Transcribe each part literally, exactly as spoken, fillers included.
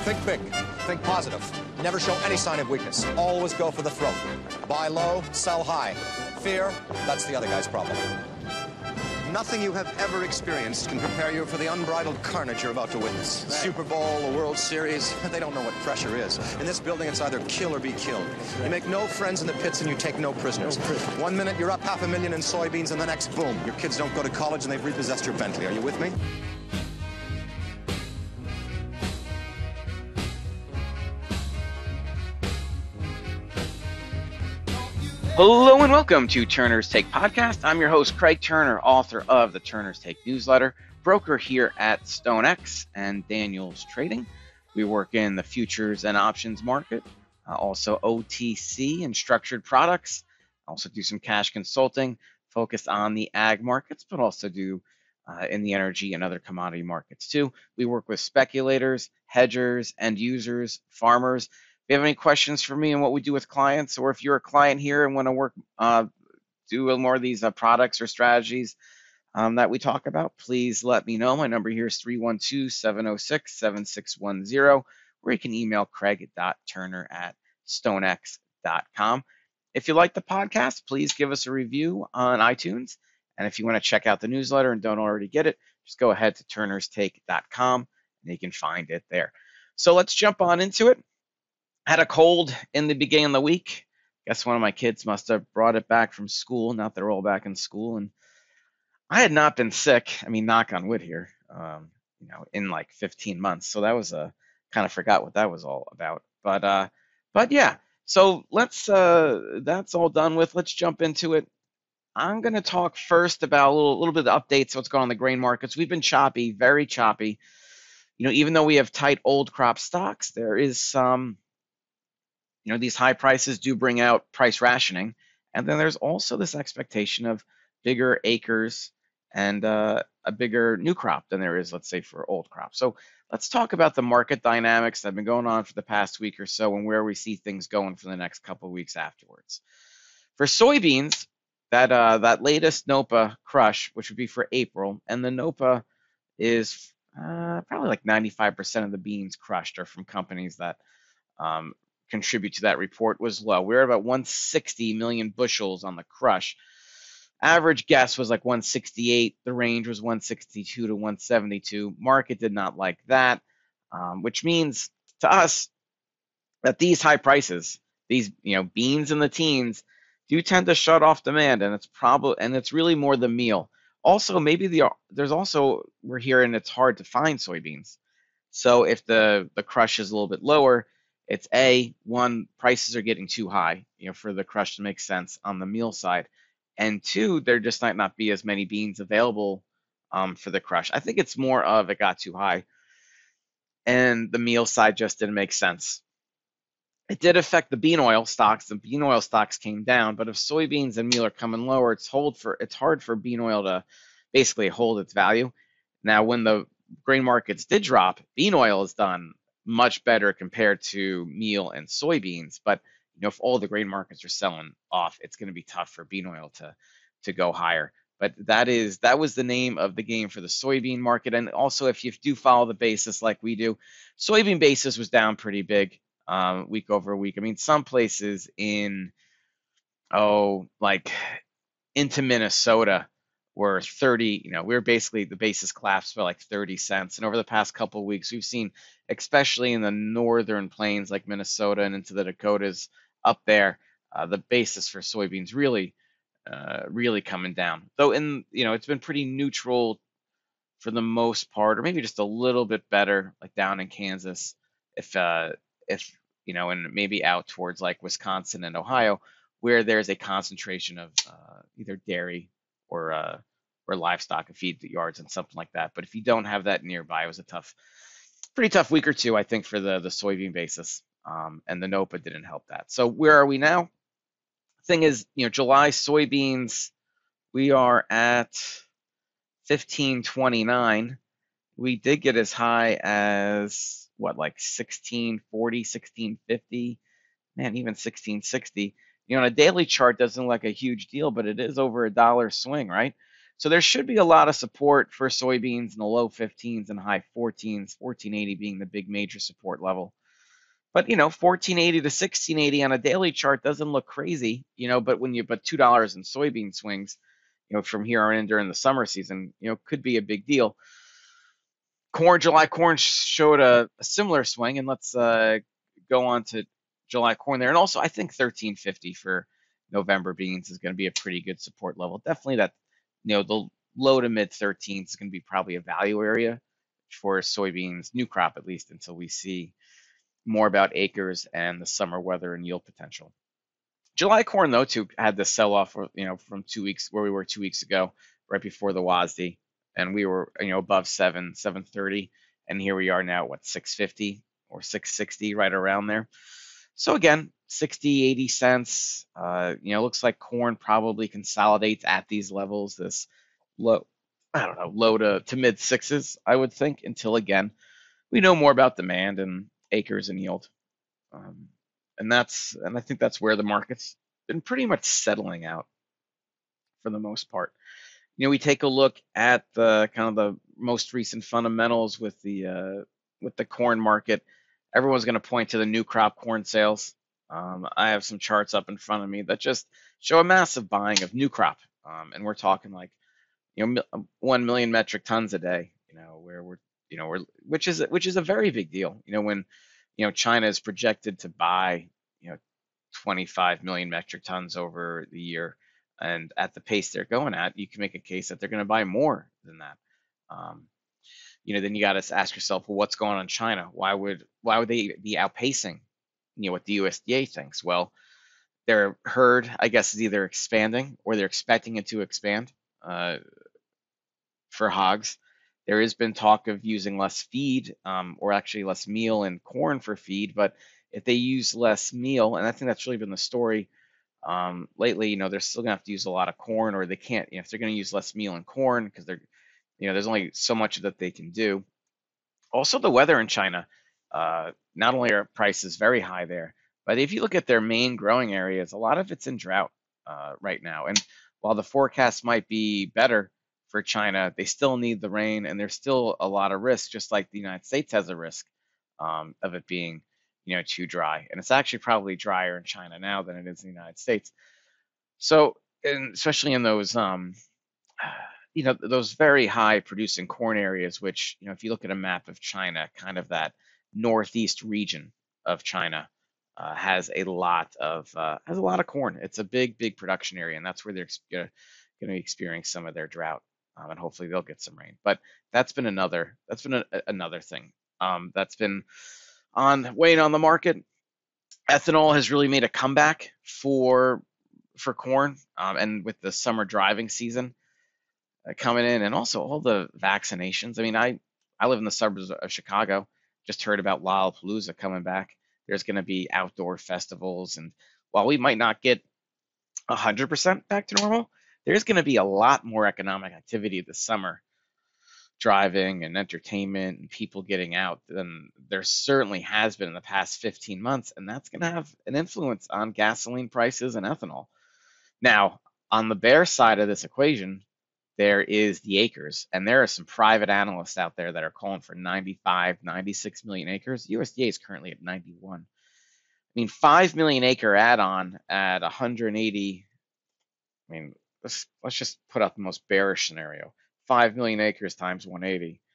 Think big. Think positive. Never show any sign of weakness. Always go for the throat. Buy low, sell high. Fear, that's the other guy's problem. Nothing you have ever experienced can prepare you for the unbridled carnage you're about to witness. Right. Super Bowl, the World Series, they don't know what pressure is. In this building, it's either kill or be killed. You make no friends in the pits and you take no prisoners. No prisoners. One minute, you're up half a million in soybeans, and the next, boom, your kids don't go to college and they've repossessed your Bentley. Are you with me? Hello and welcome to Turner's Take Podcast. I'm your host, Craig Turner, author of the Turner's Take newsletter, broker here at StoneX and Daniels Trading. We work in the futures and options market, uh, also O T C and structured products. Also do some cash consulting, focused on the ag markets, but also do uh, in the energy and other commodity markets too. We work with speculators, hedgers, end users, farmers. If you have any questions for me and what we do with clients, or if you're a client here and want to work, uh, do more of these uh, products or strategies um, that we talk about, please let me know. My number here is three one two, seven oh six, seven six one zero, or you can email craig dot turner at stonex dot com. If you like the podcast, please give us a review on iTunes. And if you want to check out the newsletter and don't already get it, just go ahead to turners take dot com and you can find it there. So let's jump on into it. Had a cold in the beginning of the week. Guess one of my kids must have brought it back from school. Not they're all back in school. And I had not been sick. I mean, knock on wood here, um, you know, in like fifteen months. So that was a kind of forgot what that was all about. But uh, but yeah. So let's uh, that's all done with. Let's jump into it. I'm going to talk first about a little, little bit of updates. What's going on in the grain markets? We've been choppy, very choppy. You know, even though we have tight old crop stocks, there is some. You know, these high prices do bring out price rationing. And then there's also this expectation of bigger acres and uh, a bigger new crop than there is, let's say, for old crop. So let's talk about the market dynamics that have been going on for the past week or so and where we see things going for the next couple of weeks afterwards. For soybeans, that uh, that latest NOPA crush, which would be for April, and the NOPA is uh, probably like ninety-five percent of the beans crushed are from companies that um, contribute to that report, was low. We were at about one hundred sixty million bushels on the crush. Average guess was like one hundred sixty-eight. The range was one hundred sixty-two to one hundred seventy-two. Market did not like that, um, which means to us that these high prices, these you know beans in the teens, do tend to shut off demand, and it's probably and it's really more the meal. Also, maybe the there's also we're hearing it's hard to find soybeans. So if the the crush is a little bit lower, it's a one prices are getting too high, you know, for the crush to make sense on the meal side, and two, there just might not be as many beans available um, for the crush. I think it's more of it got too high, and the meal side just didn't make sense. It did affect the bean oil stocks. The bean oil stocks came down, but if soybeans and meal are coming lower, it's hold for it's hard for bean oil to basically hold its value. Now, when the grain markets did drop, bean oil is done much better compared to meal and soybeans. But you know, if all the grain markets are selling off, it's going to be tough for bean oil to to go higher. But that is that was the name of the game for the soybean market. And also, if you do follow the basis like we do, soybean basis was down pretty big um, week over week. I mean, some places in oh like into Minnesota were thirty, you know, we were basically the basis collapsed for like thirty cents. And over the past couple of weeks, we've seen, especially in the northern plains like Minnesota and into the Dakotas up there, uh, the basis for soybeans really, uh, really coming down. Though in, you know, it's been pretty neutral for the most part, or maybe just a little bit better, like down in Kansas, if, uh, if, you know, and maybe out towards like Wisconsin and Ohio, where there's a concentration of uh, either dairy or uh, or livestock and feed yards and something like that. But if you don't have that nearby, it was a tough, pretty tough week or two, I think, for the the soybean basis, um, and the NOPA didn't help that. So where are we now? Thing is, you know, July soybeans, we are at fifteen twenty-nine. We did get as high as what, like sixteen forty, sixteen fifty, man, even sixteen sixty. You know, on a daily chart doesn't look like a huge deal, but it is over a dollar swing, right? So there should be a lot of support for soybeans in the low fifteens and high fourteens, fourteen eighty being the big major support level. But you know, fourteen eighty to sixteen eighty on a daily chart doesn't look crazy, you know, but when you but two dollars in soybean swings, you know, from here on in during the summer season, you know, could be a big deal. Corn, July corn showed a, a similar swing, and let's uh, go on to July corn there. And also, I think thirteen fifty for November beans is going to be a pretty good support level. Definitely that, you know, the low to mid thirteens is going to be probably a value area for soybeans, new crop at least, until we see more about acres and the summer weather and yield potential. July corn, though, too, had the sell-off, you know, from two weeks where we were two weeks ago, right before the W A S D, and we were, you know, above seven, seven thirty, and here we are now, what, six fifty or six sixty, right around there. So again, sixty, eighty cents. Uh, you know, looks like corn probably consolidates at these levels, this low, I don't know, low to, to mid sixes, I would think, until again we know more about demand and acres and yield. Um, and that's and I think that's where the market's been pretty much settling out for the most part. You know, we take a look at the kind of the most recent fundamentals with the uh, with the corn market. Everyone's going to point to the new crop corn sales. Um, I have some charts up in front of me that just show a massive buying of new crop, um, and we're talking like, you know, one million metric tons a day. You know, where we're you know we're which is which is a very big deal. You know, when you know China is projected to buy you know twenty-five million metric tons over the year, and at the pace they're going at, you can make a case that they're going to buy more than that. Um, you know, then you got to ask yourself, well, what's going on in China? Why would why would they be outpacing, you know, what the U S D A thinks? Well, their herd, I guess, is either expanding or they're expecting it to expand uh, for hogs. There has been talk of using less feed, um, or actually less meal and corn for feed, but if they use less meal, and I think that's really been the story um, lately, you know, they're still gonna have to use a lot of corn, or they can't, you know, if they're gonna use less meal and corn because they're, you know, there's only so much that they can do. Also, the weather in China, uh, not only are prices very high there, but if you look at their main growing areas, a lot of it's in drought uh, right now. And while the forecast might be better for China, they still need the rain, and there's still a lot of risk, just like the United States has a risk um, of it being, you know, too dry. And it's actually probably drier in China now than it is in the United States. So, and especially in those, um, you know, those very high producing corn areas, which, you know, if you look at a map of China, kind of that northeast region of China uh, has a lot of uh, has a lot of corn. It's a big, big production area, and that's where they're going to be experiencing some of their drought, um, and hopefully they'll get some rain. But that's been another that's been a, another thing um, that's been on weighing on the market. Ethanol has really made a comeback for for corn, um, and with the summer driving season uh, coming in, and also all the vaccinations. I mean, I I live in the suburbs of Chicago. Just heard about Lollapalooza coming back. There's going to be outdoor festivals, and while we might not get one hundred percent back to normal, there's going to be a lot more economic activity this summer, driving and entertainment and people getting out than there certainly has been in the past fifteen months, and that's going to have an influence on gasoline prices and ethanol. Now, on the bear side of this equation, there is the acres, and there are some private analysts out there that are calling for ninety-five, ninety-six million acres. U S D A is currently at ninety-one. I mean, five million acre add-on at one hundred eighty. I mean, let's let's just put out the most bearish scenario. five million acres times one hundred eighty.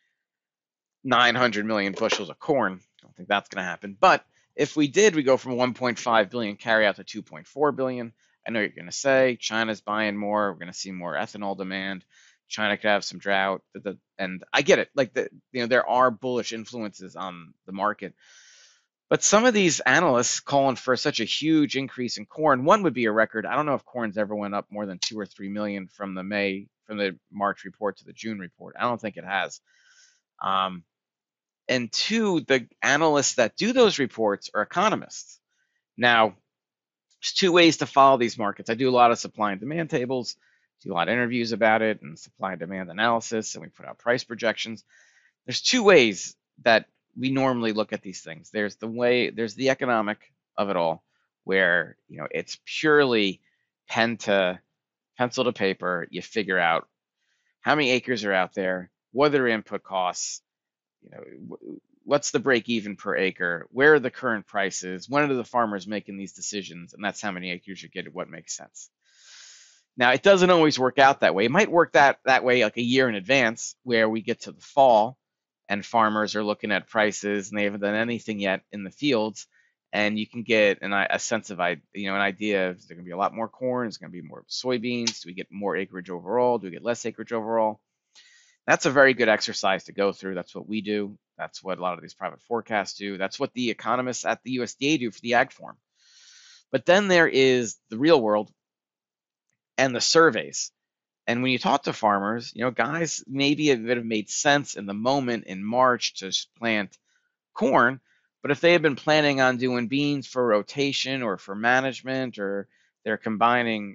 nine hundred million bushels of corn. I don't think that's going to happen. But if we did, we go from one point five billion carry out to two point four billion. I know you're going to say China's buying more. We're going to see more ethanol demand. China could have some drought, and I get it. Like the, you know, there are bullish influences on the market, but some of these analysts calling for such a huge increase in corn. One would be a record. I don't know if corn's ever went up more than two or three million from the May, from the March report to the June report. I don't think it has. Um, and two, the analysts that do those reports are economists. Now, there's two ways to follow these markets. I do a lot of supply and demand tables, do a lot of interviews about it, and supply and demand analysis, and we put out price projections. There's two ways that we normally look at these things. There's the way, there's the economic of it all, where, you know, it's purely pen to pencil to paper. You figure out how many acres are out there, what are their input costs, you know, what's the break even per acre, where are the current prices, when are the farmers making these decisions, and that's how many acres you get at what makes sense. Now, it doesn't always work out that way. It might work that, that way like a year in advance, where we get to the fall and farmers are looking at prices and they haven't done anything yet in the fields, and you can get an, a sense of, you know, an idea of there's going to be a lot more corn, there's going to be more soybeans, do we get more acreage overall, do we get less acreage overall? That's a very good exercise to go through. That's what we do. That's what a lot of these private forecasts do. That's what the economists at the U S D A do for the ag form. But then there is the real world and the surveys. And when you talk to farmers, you know, guys, maybe it would have made sense in the moment in March to plant corn, but if they had been planning on doing beans for rotation or for management, or they're combining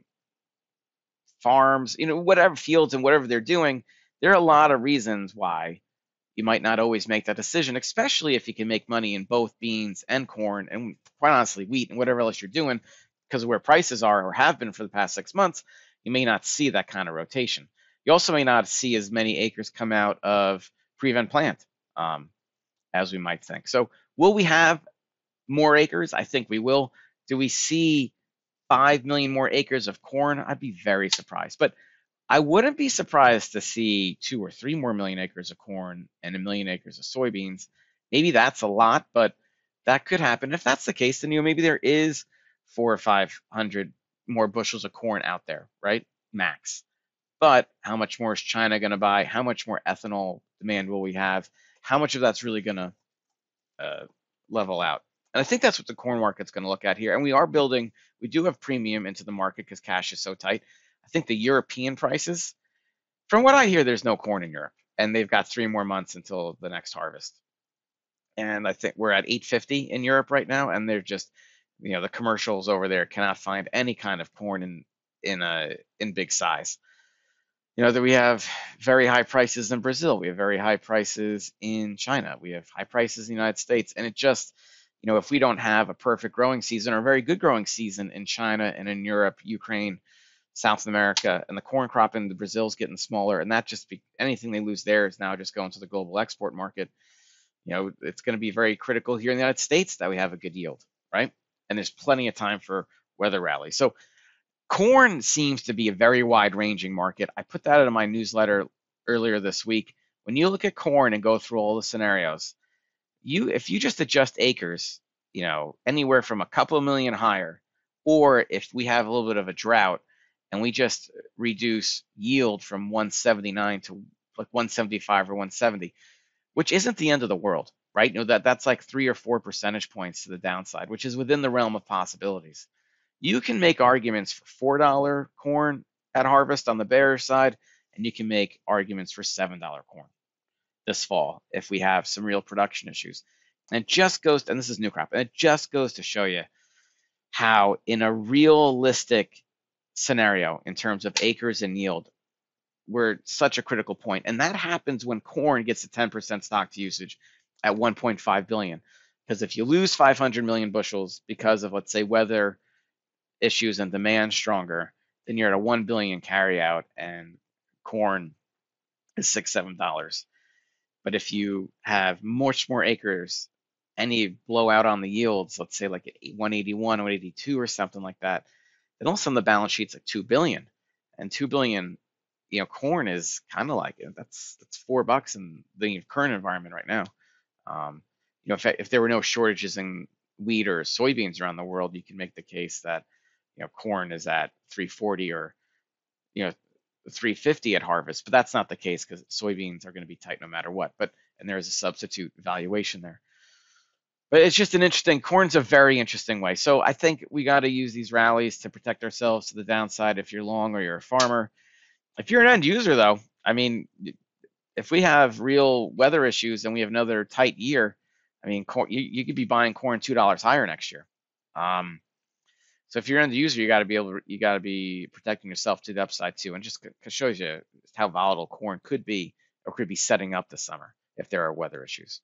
farms, you know, whatever fields and whatever they're doing, there are a lot of reasons why you might not always make that decision, especially if you can make money in both beans and corn, and quite honestly, wheat and whatever else you're doing, because of where prices are or have been for the past six months, you may not see that kind of rotation. You also may not see as many acres come out of prevent plant um, as we might think. So will we have more acres? I think we will. Do we see five million more acres of corn? I'd be very surprised. But I wouldn't be surprised to see two or three more million acres of corn and a million acres of soybeans. Maybe that's a lot, but that could happen. If that's the case, then, you know, maybe there is four or five hundred more bushels of corn out there, right? Max. But how much more is China going to buy? How much more ethanol demand will we have? How much of that's really going to uh, level out? And I think that's what the corn market's going to look at here. And we are building, we do have premium into the market because cash is so tight. I think the European prices, from what I hear, there's no corn in Europe, and they've got three more months until the next harvest. And I think we're at eight fifty in Europe right now, and they're just, you know, the commercials over there cannot find any kind of corn in in a in big size. You know, that we have very high prices in Brazil, we have very high prices in China, we have high prices in the United States, and it just, you know, if we don't have a perfect growing season or a very good growing season in China and in Europe, Ukraine, South America, and the corn crop in the Brazil is getting smaller, and that just be, anything they lose there is now just going to the global export market. You know, it's going to be very critical here in the United States that we have a good yield, right? And there's plenty of time for weather rallies. So corn seems to be a very wide-ranging market. I put that in my newsletter earlier this week. When you look at corn and go through all the scenarios, you if you just adjust acres, you know, anywhere from a couple of million higher, or if we have a little bit of a drought, and we just reduce yield from one seventy-nine to like one seventy-five or one seventy, which isn't the end of the world, right? You know, that that's like three or four percentage points to the downside, which is within the realm of possibilities. You can make arguments for four dollar corn at harvest on the bearish side, and you can make arguments for seven dollar corn this fall if we have some real production issues. And it just goes, and this is new crop, and it just goes to show you how in a realistic scenario in terms of acres and yield, we're at such a critical point. And that happens when corn gets to ten percent stock to usage at one point five billion. Because if you lose five hundred million bushels because of, let's say, weather issues and demand stronger, then you're at a one billion carryout and corn is six, seven dollars. But if you have much more acres and you blow out on the yields, let's say like at one eighty-one, one eighty-two or something like that, then all of a sudden the balance sheet's like two billion, and two billion, you know, corn is kind of like that's that's four bucks in the current environment right now. Um, you know, if if there were no shortages in wheat or soybeans around the world, you can make the case that, you know, corn is at three forty or, you know, three fifty at harvest, but that's not the case because soybeans are going to be tight no matter what. But and there is a substitute valuation there. But it's just an interesting, corn's a very interesting way. So I think we got to use these rallies to protect ourselves to the downside if you're long or you're a farmer. If you're an end user, though, I mean, if we have real weather issues and we have another tight year, I mean, corn, you, you could be buying corn two dollars higher next year. Um, so if you're an end user, you got to be able to, you got to be protecting yourself to the upside too, and just shows you how volatile corn could be or could be setting up this summer if there are weather issues.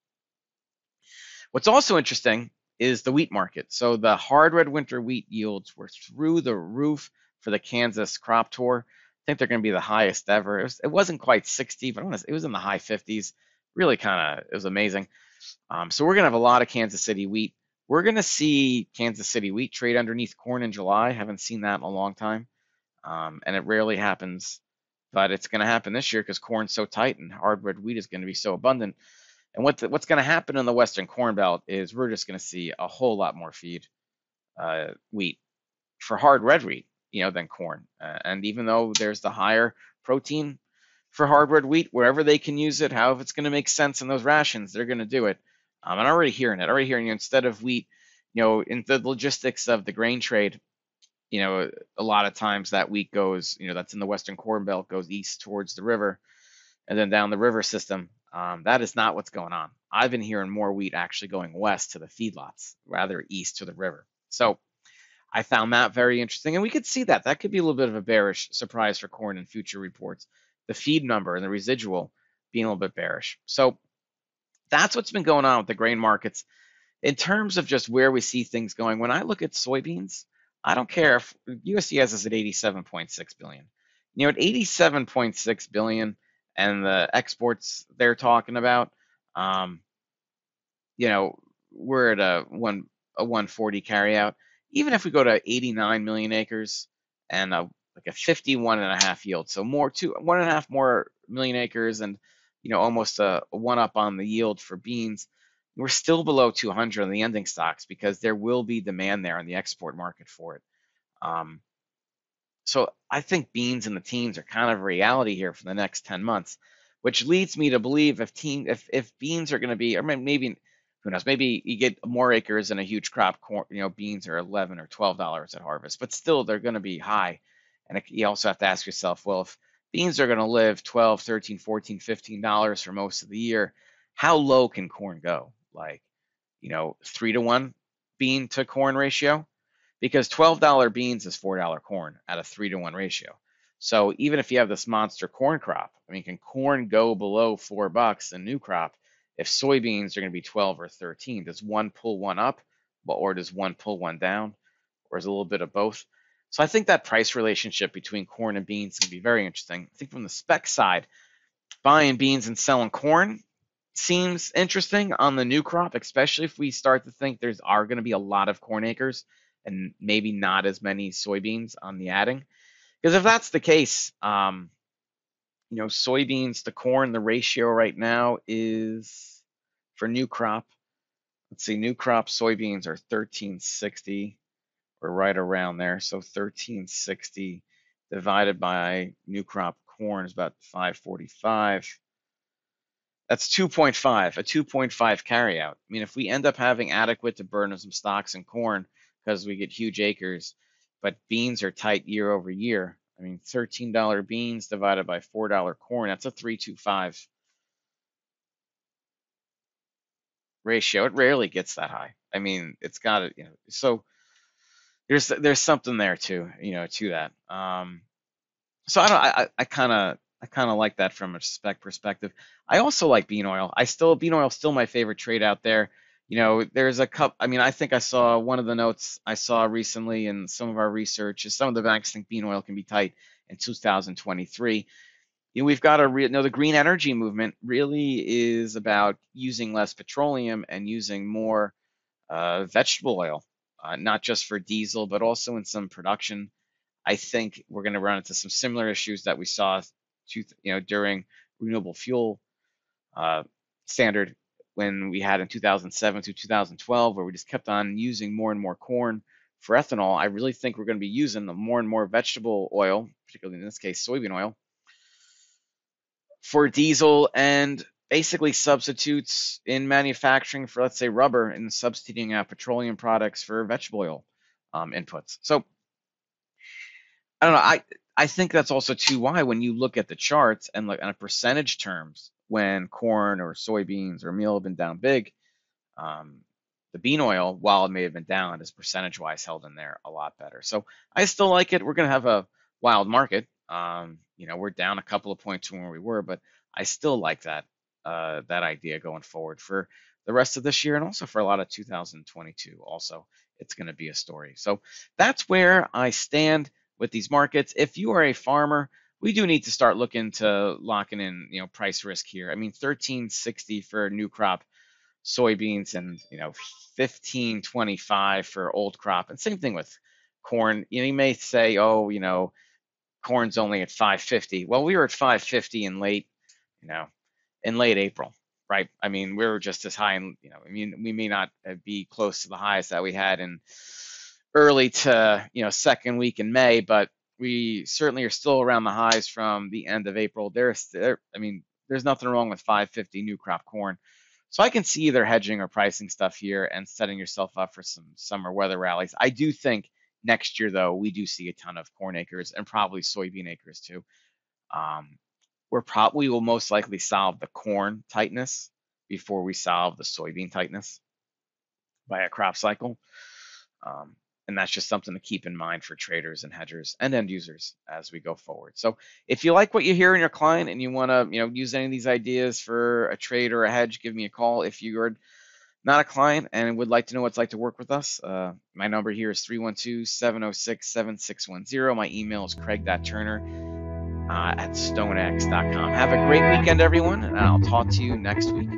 What's also interesting is the wheat market. So the hard red winter wheat yields were through the roof for the Kansas crop tour. think they're going to be the highest ever. It, was, it wasn't quite sixty, but I wanna, it was in the high fifties. Really kind of, it was amazing. Um, so we're going to have a lot of Kansas City wheat. We're going to see Kansas City wheat trade underneath corn in July. Haven't seen that in a long time. Um, and it rarely happens, but it's going to happen this year because corn's so tight and hardwood wheat is going to be so abundant. And what the, what's going to happen in the Western Corn Belt is we're just going to see a whole lot more feed uh, wheat for hard red wheat, you know, than corn. Uh, and even though there's the higher protein for hard red wheat, wherever they can use it, however it's going to make sense in those rations, they're going to do it. Um, and I'm already hearing it. Already hearing you know, instead of wheat, you know, in the logistics of the grain trade, you know, a lot of times that wheat goes, you know, that's in the Western Corn Belt, goes east towards the river and then down the river system. Um, that is not what's going on. I've been hearing more wheat actually going west to the feedlots, rather east to the river. So I found that very interesting. And we could see that. That could be a little bit of a bearish surprise for corn in future reports. The feed number and the residual being a little bit bearish. So that's what's been going on with the grain markets. In terms of just where we see things going, when I look at soybeans, I don't care if U S D A has us at eighty-seven point six billion. You know, at eighty-seven point six billion and the exports they're talking about, um, you know, we're at a one a one forty carryout. Even if we go to eighty-nine million acres and a, like a fifty-one and a half yield, so more two one and a half more million acres, and you know almost a, a one up on the yield for beans, we're still below two hundred on the ending stocks because there will be demand there in the export market for it. Um, so I think beans in the teens are kind of a reality here for the next ten months, which leads me to believe if teen, if if beans are going to be, or maybe who knows, maybe you get more acres and a huge crop, corn, you know, beans are eleven or twelve dollars at harvest, but still they're going to be high. And it, you also have to ask yourself, well, if beans are going to live twelve, thirteen, fourteen, fifteen dollars for most of the year, how low can corn go? Like, you know, three to one bean to corn ratio, because twelve dollar beans is four dollar corn at a three to one ratio. So even if you have this monster corn crop, I mean, can corn go below four bucks in new crop if soybeans are going to be twelve or thirteen? Does one pull one up, or does one pull one down, or is it a little bit of both? So I think that price relationship between corn and beans can be very interesting. I think from the spec side, buying beans and selling corn seems interesting on the new crop, especially if we start to think there's are going to be a lot of corn acres and maybe not as many soybeans on the adding. Because if that's the case, um, you know, soybeans to corn, the ratio right now is for new crop. Let's see, new crop soybeans are thirteen sixty. We're right around there. So thirteen sixty divided by new crop corn is about five forty-five. That's two point five, a two point five carryout. I mean, if we end up having adequate to burn some stocks in corn because we get huge acres, but beans are tight year over year. I mean, thirteen dollar beans divided by four dollar corn, that's a three twenty-five ratio. It rarely gets that high. I mean, it's got to, you know, so there's there's something there too, you know, to that. Um, so I don't, I I kind of I kind of like that from a spec perspective. I also like bean oil. I still bean oil is still my favorite trade out there. You know, there's a cup. I mean, I think I saw one of the notes I saw recently in some of our research is some of the banks think bean oil can be tight in two thousand twenty-three. You know, we've got a re- you know, the green energy movement really is about using less petroleum and using more uh, vegetable oil, uh, not just for diesel, but also in some production. I think we're going to run into some similar issues that we saw, to, you know, during renewable fuel uh, standard when we had in two thousand seven to two thousand twelve, where we just kept on using more and more corn for ethanol. I really think we're going to be using more and more vegetable oil, particularly in this case, soybean oil, for diesel and basically substitutes in manufacturing for, let's say, rubber and substituting out petroleum products for vegetable oil um, inputs. So I don't know. I, I think that's also too why when you look at the charts and look on percentage terms, when corn or soybeans or meal have been down big, um, the bean oil, while it may have been down, is percentage-wise held in there a lot better. So I still like it. We're going to have a wild market. Um, you know, we're down a couple of points from where we were, but I still like that uh, that idea going forward for the rest of this year and also for a lot of two thousand twenty-two. Also, it's going to be a story. So that's where I stand with these markets. If you are a farmer, we do need to start looking to locking in, you know, price risk here. I mean, thirteen sixty for new crop soybeans and, you know, fifteen twenty-five for old crop. And same thing with corn. You know, you may say, oh, you know, corn's only at five fifty. Well, we were at five fifty in late, you know, in late April, right? I mean, we were just as high, in, you know, I mean, we may not be close to the highs that we had in early to, you know, second week in May, but we certainly are still around the highs from the end of April. There's, there, I mean, there's nothing wrong with five fifty new crop corn. So I can see either hedging or pricing stuff here and setting yourself up for some summer weather rallies. I do think next year, though, we do see a ton of corn acres and probably soybean acres too. Um, we're probably will most likely solve the corn tightness before we solve the soybean tightness by a crop cycle. Um, And that's just something to keep in mind for traders and hedgers and end users as we go forward. So if you like what you hear in your client and you want to, you know, use any of these ideas for a trade or a hedge, give me a call. If you're not a client and would like to know what it's like to work with us, uh, my number here is three one two, seven oh six, seven six one zero. My email is craig dot turner uh, at stonex dot com. Have a great weekend, everyone, and I'll talk to you next week.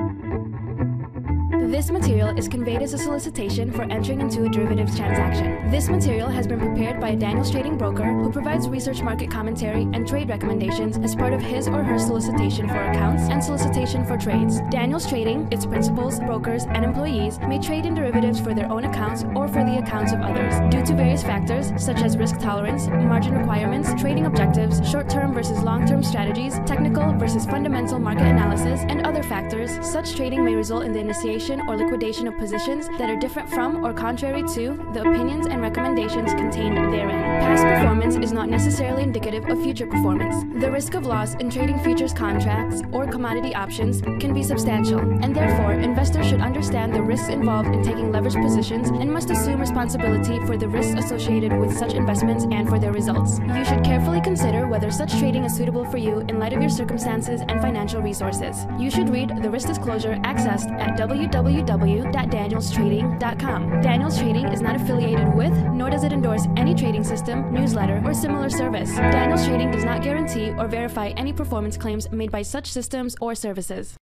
This material is conveyed as a solicitation for entering into a derivatives transaction. This material has been prepared by a Daniels Trading broker who provides research market commentary and trade recommendations as part of his or her solicitation for accounts and solicitation for trades. Daniels Trading, its principals, brokers, and employees may trade in derivatives for their own accounts or for the accounts of others. Due to various factors such as risk tolerance, margin requirements, trading objectives, short-term versus long-term strategies, technical versus fundamental market analysis, and other factors, such trading may result in the initiation or liquidation of positions that are different from or contrary to the opinions and recommendations contained therein. Past performance is not necessarily indicative of future performance. The risk of loss in trading futures contracts or commodity options can be substantial, and therefore investors should understand the risks involved in taking leveraged positions and must assume responsibility for the risks associated with such investments and for their results. You should carefully consider whether such trading is suitable for you in light of your circumstances and financial resources. You should read the risk disclosure accessed at w w w dot daniels trading dot com. Daniels Trading is not affiliated with, nor does it endorse any trading system, newsletter, or similar service. Daniels Trading does not guarantee or verify any performance claims made by such systems or services.